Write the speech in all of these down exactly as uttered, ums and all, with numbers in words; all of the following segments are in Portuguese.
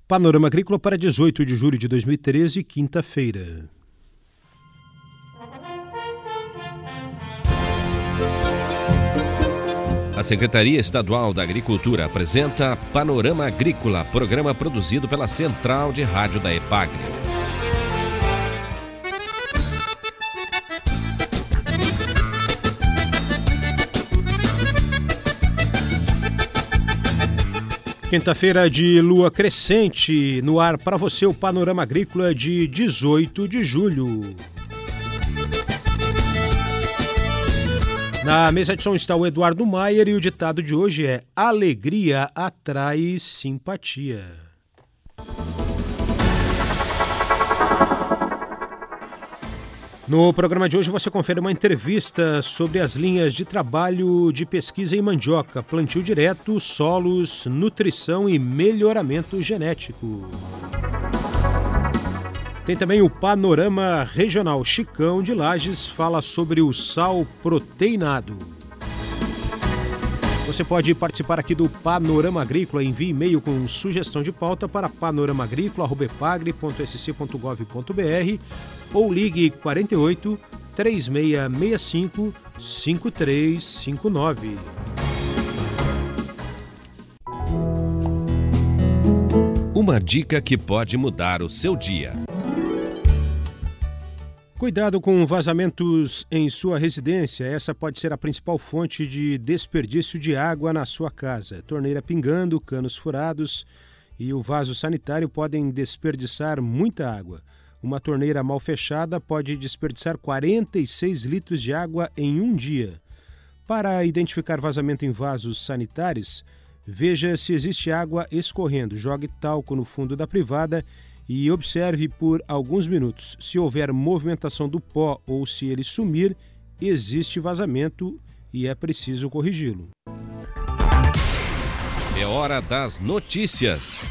Panorama Agrícola para dezoito de julho de dois mil e treze, quinta-feira. A Secretaria Estadual da Agricultura apresenta Panorama Agrícola, programa produzido pela Central de Rádio da EPAGRE. Quinta-feira de lua crescente, no ar para você o Panorama Agrícola de dezoito de julho. Na mesa de som está o Eduardo Maier e o ditado de hoje é: alegria atrai simpatia. No programa de hoje você confere uma entrevista sobre as linhas de trabalho de pesquisa em mandioca, plantio direto, solos, nutrição e melhoramento genético. Tem também o Panorama Regional. Chicão de Lages fala sobre o sal proteinado. Você pode participar aqui do Panorama Agrícola. Envie e-mail com sugestão de pauta para panoramaagrícola arroba epagre ponto s c ponto gov ponto b r ou ligue quarenta e oito, três seis seis cinco, cinco três cinco nove. Uma dica que pode mudar o seu dia. Cuidado com vazamentos em sua residência. Essa pode ser a principal fonte de desperdício de água na sua casa. Torneira pingando, canos furados e o vaso sanitário podem desperdiçar muita água. Uma torneira mal fechada pode desperdiçar quarenta e seis litros de água em um dia. Para identificar vazamento em vasos sanitários, veja se existe água escorrendo. Jogue talco no fundo da privada e observe por alguns minutos. Se houver movimentação do pó ou se ele sumir, existe vazamento e é preciso corrigi-lo. É hora das notícias.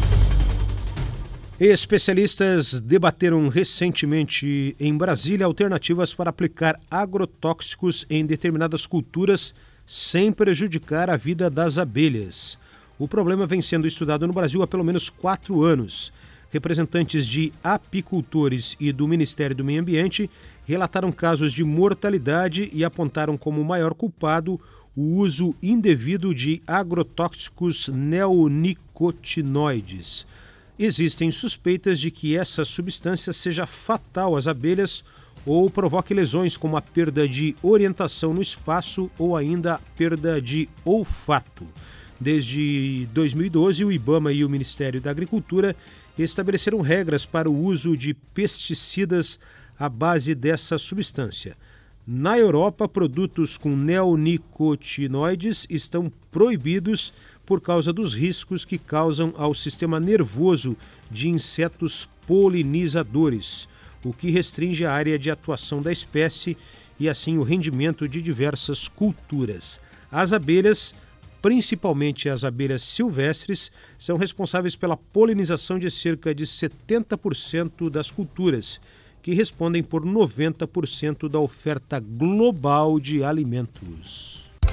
Especialistas debateram recentemente em Brasília alternativas para aplicar agrotóxicos em determinadas culturas sem prejudicar a vida das abelhas. O problema vem sendo estudado no Brasil há pelo menos quatro anos. Representantes de apicultores e do Ministério do Meio Ambiente relataram casos de mortalidade e apontaram como maior culpado o uso indevido de agrotóxicos neonicotinoides. Existem suspeitas de que essa substância seja fatal às abelhas ou provoque lesões como a perda de orientação no espaço ou ainda a perda de olfato. Desde dois mil e doze, o IBAMA e o Ministério da Agricultura estabeleceram regras para o uso de pesticidas à base dessa substância. Na Europa, produtos com neonicotinoides estão proibidos por causa dos riscos que causam ao sistema nervoso de insetos polinizadores, o que restringe a área de atuação da espécie e assim o rendimento de diversas culturas. As abelhas, principalmente as abelhas silvestres, são responsáveis pela polinização de cerca de setenta por cento das culturas, que respondem por noventa por cento da oferta global de alimentos.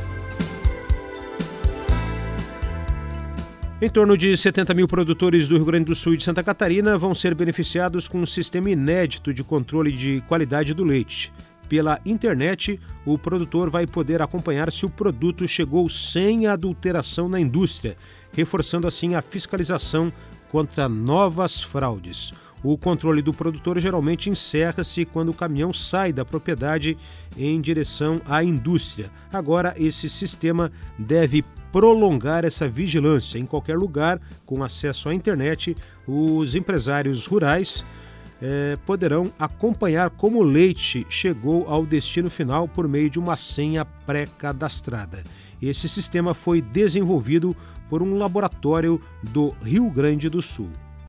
Em torno de setenta mil produtores do Rio Grande do Sul e de Santa Catarina vão ser beneficiados com um sistema inédito de controle de qualidade do leite. Pela internet, o produtor vai poder acompanhar se o produto chegou sem adulteração na indústria, reforçando assim a fiscalização contra novas fraudes. O controle do produtor geralmente encerra-se quando o caminhão sai da propriedade em direção à indústria. Agora, esse sistema deve prolongar essa vigilância. Em qualquer lugar, com acesso à internet, os empresários rurais eh, poderão acompanhar como o leite chegou ao destino final por meio de uma senha pré-cadastrada. Esse sistema foi desenvolvido por um laboratório do Rio Grande do Sul.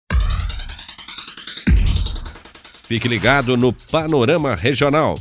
Fique ligado no Panorama Regional.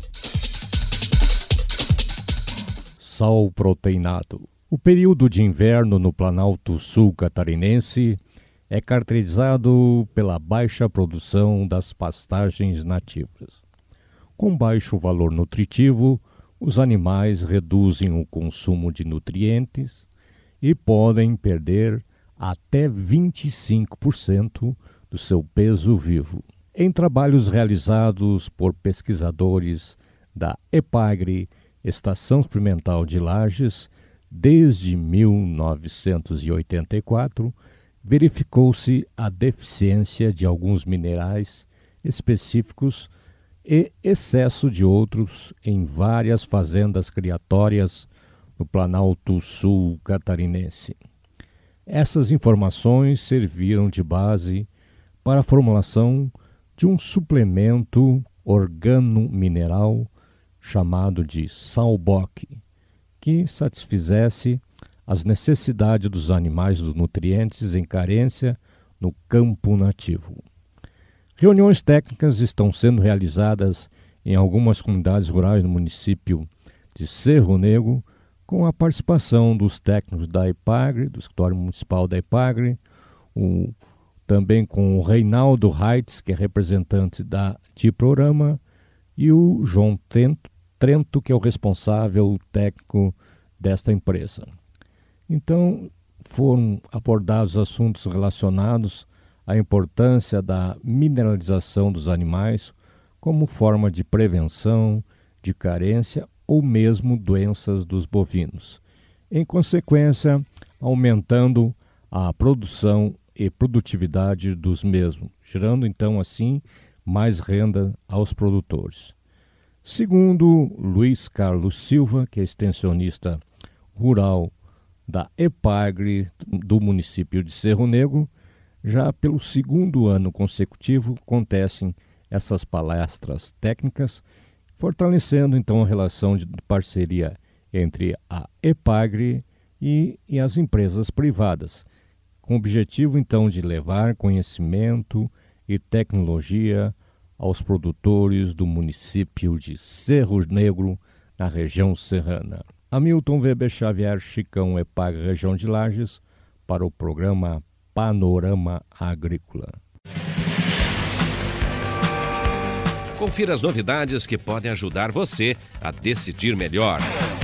Sal proteinado. O período de inverno no Planalto Sul catarinense é caracterizado pela baixa produção das pastagens nativas. Com baixo valor nutritivo, os animais reduzem o consumo de nutrientes e podem perder até vinte e cinco por cento do seu peso vivo. Em trabalhos realizados por pesquisadores da EPAGRE, Estação Experimental de Lages, desde mil novecentos e oitenta e quatro, verificou-se a deficiência de alguns minerais específicos e excesso de outros em várias fazendas criatórias no Planalto Sul catarinense. Essas informações serviram de base para a formulação de um suplemento organo-mineral chamado de Salboc, que satisfizesse as necessidades dos animais dos nutrientes em carência no campo nativo. Reuniões técnicas estão sendo realizadas em algumas comunidades rurais no município de Cerro Negro, com a participação dos técnicos da EPAGRE, do Escritório Municipal da EPAGRE, o, também com o Reinaldo Reitz, que é representante da Diprorama, e o João Trento, Trento, que é o responsável técnico desta empresa. Então, foram abordados assuntos relacionados à importância da mineralização dos animais como forma de prevenção de carência ou mesmo doenças dos bovinos. Em consequência, aumentando a produção e produtividade dos mesmos, gerando então assim mais renda aos produtores. Segundo Luiz Carlos Silva, que é extensionista rural da EPAGRE do município de Cerro Negro, já pelo segundo ano consecutivo acontecem essas palestras técnicas, fortalecendo então a relação de parceria entre a EPAGRE e, e as empresas privadas, com o objetivo então de levar conhecimento e tecnologia aos produtores do município de Cerro Negro, na região serrana. Hamilton Weber Xavier, Chicão, EPAGRE, região de Lages, para o programa Panorama Agrícola. Confira as novidades que podem ajudar você a decidir melhor.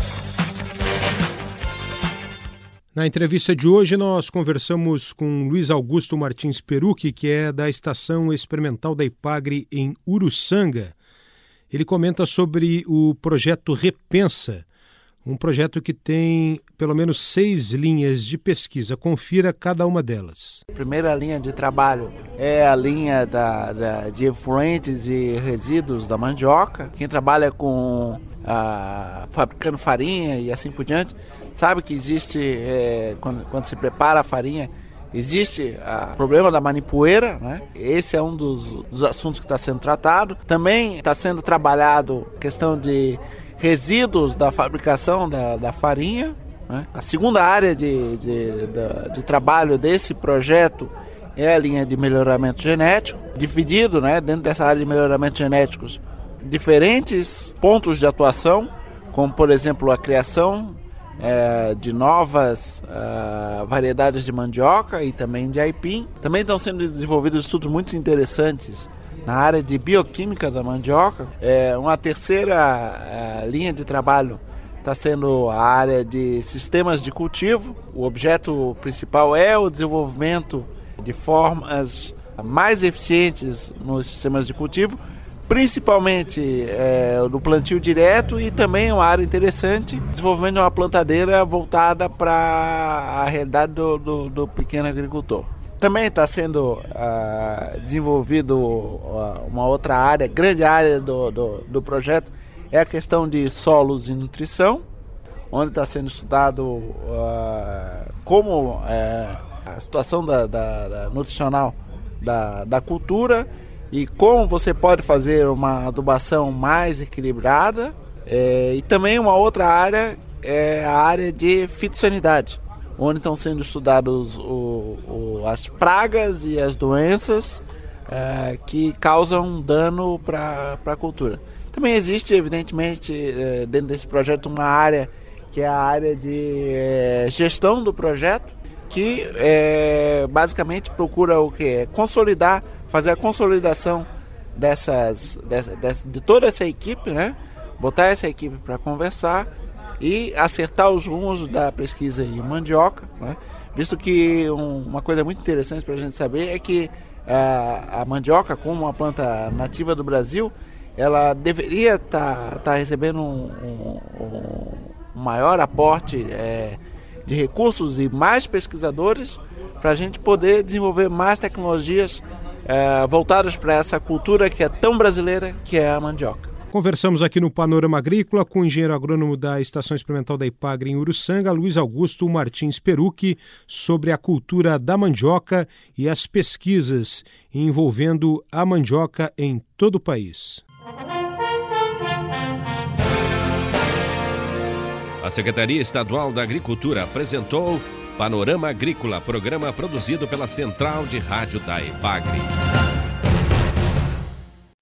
Na entrevista de hoje, nós conversamos com Luiz Augusto Martins Perucchi, que é da Estação Experimental da EPAGRE em Uruçanga. Ele comenta sobre o projeto Repensa, um projeto que tem pelo menos seis linhas de pesquisa. Confira cada uma delas. A primeira linha de trabalho é a linha da, da, de efluentes e resíduos da mandioca. Quem trabalha com ah, fabricando farinha e assim por diante, sabe que existe, é, quando, quando se prepara a farinha, existe o problema da manipoeira, né? Esse é um dos, dos assuntos que está sendo tratado. Também está sendo trabalhado a questão de resíduos da fabricação da, da farinha, né? A segunda área de, de, de, de trabalho desse projeto é a linha de melhoramento genético, dividido, né, dentro dessa área de melhoramento genéticos, diferentes pontos de atuação, como por exemplo a criação é, de novas uh, variedades de mandioca e também de aipim. Também estão sendo desenvolvidos estudos muito interessantes na área de bioquímica da mandioca. É, uma terceira uh, linha de trabalho está sendo a área de sistemas de cultivo. O objeto principal é o desenvolvimento de formas mais eficientes nos sistemas de cultivo, principalmente é, no plantio direto, e também uma área interessante, desenvolvimento de uma plantadeira voltada para a realidade do, do, do pequeno agricultor. Também está sendo uh, desenvolvido uh, uma outra área, grande área do, do, do projeto, é a questão de solos e nutrição, onde está sendo estudado uh, como uh, a situação da, da, da nutricional da, da cultura e como você pode fazer uma adubação mais equilibrada. É, e também uma outra área é a área de fitossanidade, onde estão sendo estudados o, o, as pragas e as doenças é, que causam dano para a cultura. Também existe, evidentemente, é, dentro desse projeto, uma área que é a área de é, gestão do projeto, que é, basicamente procura o quê? Consolidar, fazer a consolidação dessas, dessa, dessa, de toda essa equipe, né? Botar essa equipe para conversar e acertar os rumos da pesquisa em mandioca, né? visto que um, uma coisa muito interessante para a gente saber é que a, a mandioca, como uma planta nativa do Brasil, ela deveria estar tá, tá recebendo um, um, um maior aporte é, de recursos e mais pesquisadores para a gente poder desenvolver mais tecnologias é, voltadas para essa cultura que é tão brasileira, que é a mandioca. Conversamos aqui no Panorama Agrícola com o engenheiro agrônomo da Estação Experimental da Ipagre em Uruçanga, Luiz Augusto Martins Perucchi, sobre a cultura da mandioca e as pesquisas envolvendo a mandioca em todo o país. A Secretaria Estadual da Agricultura apresentou Panorama Agrícola, programa produzido pela Central de Rádio da Ipagre.